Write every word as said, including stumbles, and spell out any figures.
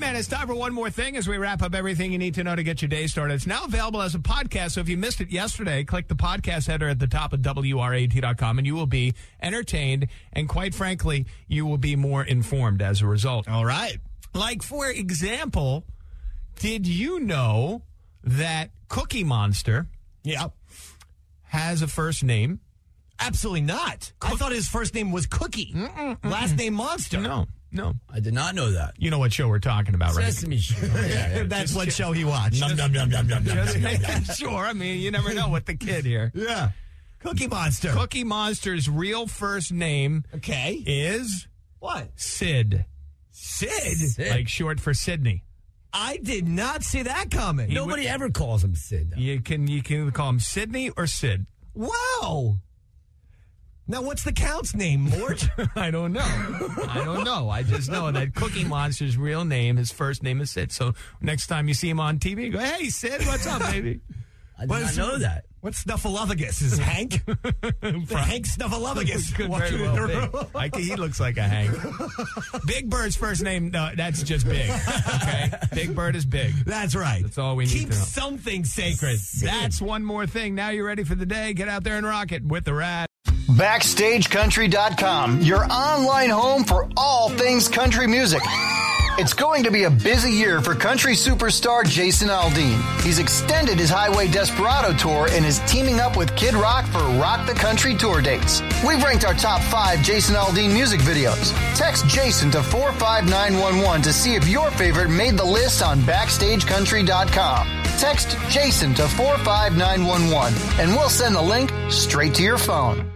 man, it's time for one more thing as we wrap up everything you need to know to get your day started. It's now available as a podcast, so if you missed it yesterday, click the podcast header at the top of W R A T dot com, and you will be entertained, and quite frankly, you will be more informed as a result. All right. Like, for example, did you know that Cookie Monster Yeah. has a first name? Absolutely not. I thought his first name was Cookie. Mm-mm, mm-mm. Last name Monster. No, no. I did not know that. You know what show we're talking about, right? Sesame Street. yeah, yeah, That's just, what just, show he watched. Num, num, num, num, num, num, Just num, num, making num. sure. I mean, you never know with the kid here. Yeah. Cookie Monster. Cookie Monster's real first name Okay. is What? Sid. Sid? Sid. Like short for Sydney. I did not see that coming. Nobody ever calls him Sid. though. You can you can call him Sydney or Sid. Wow. Now, what's the count's name, Mort? I don't know. I don't know. I just know that Cookie Monster's real name, his first name is Sid. So next time you see him on T V, go, hey, Sid, what's up, baby? I did What not is- know that. What's Snuffleupagus? Is Hank? the Hank Snuffleupagus. Could walking very in the well room. be. I, he looks like a Hank. Big Bird's first name, no, that's just Big. Okay? Big Bird is Big. That's right. That's all we need Keep to know. something sacred. That's one more thing. Now you're ready for the day. Get out there and rock it with the Rad. Backstage Country dot com, your online home for all things country music. It's going to be a busy year for country superstar Jason Aldean. He's extended his Highway Desperado tour and is teaming up with Kid Rock for Rock the Country tour dates. We've ranked our top five Jason Aldean music videos. Text Jason to four five nine one one to see if your favorite made the list on Backstage Country dot com. Text Jason to four five nine one one and we'll send the link straight to your phone.